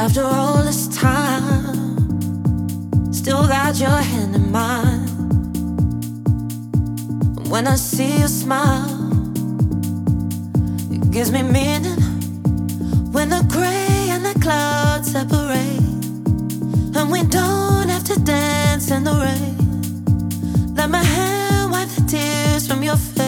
After all this time, still got your hand in mine. When I see you smile, it gives me meaning. When the gray and the clouds separate, and we don't have to dance in the rain, let my hand wipe the tears from your face.